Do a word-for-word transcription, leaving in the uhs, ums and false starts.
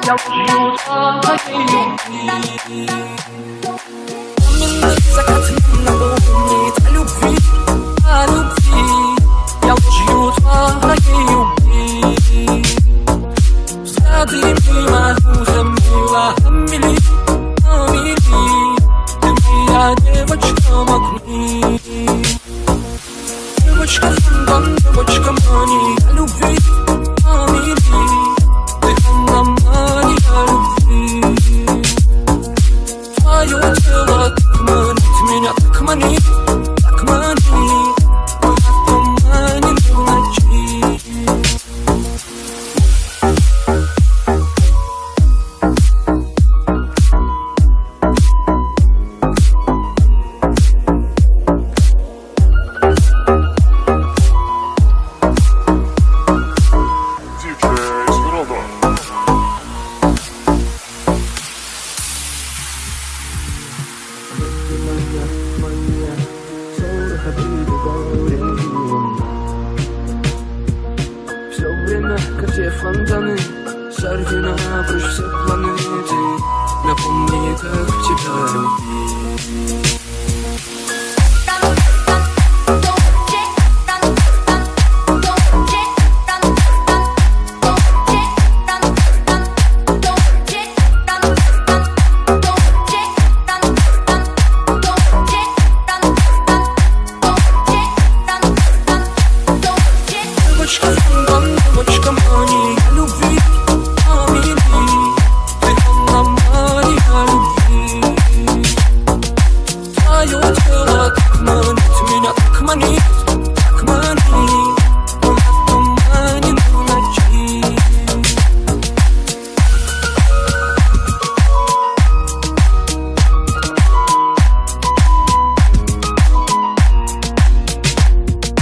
я учу твоей любви. Пламенный закат на луне, о любви, о любви, я учу твоей любви. Взгляды мимо замила, Амели, Амели, ты моя девочка магнит. Девочка фонтан, девочка мани, о любви, Амели, ты она мани, о любви. Твое тело так манит меня, так манит, так манит, а туманит в ночи. Все время, как те фонтаны, сорви на прочь все планеты. Напомни, как тебя любить. Девочка фонтан, девочка мани, о любви, Амели, ты она мани, о любви. Твое тело так манит меня, так манит.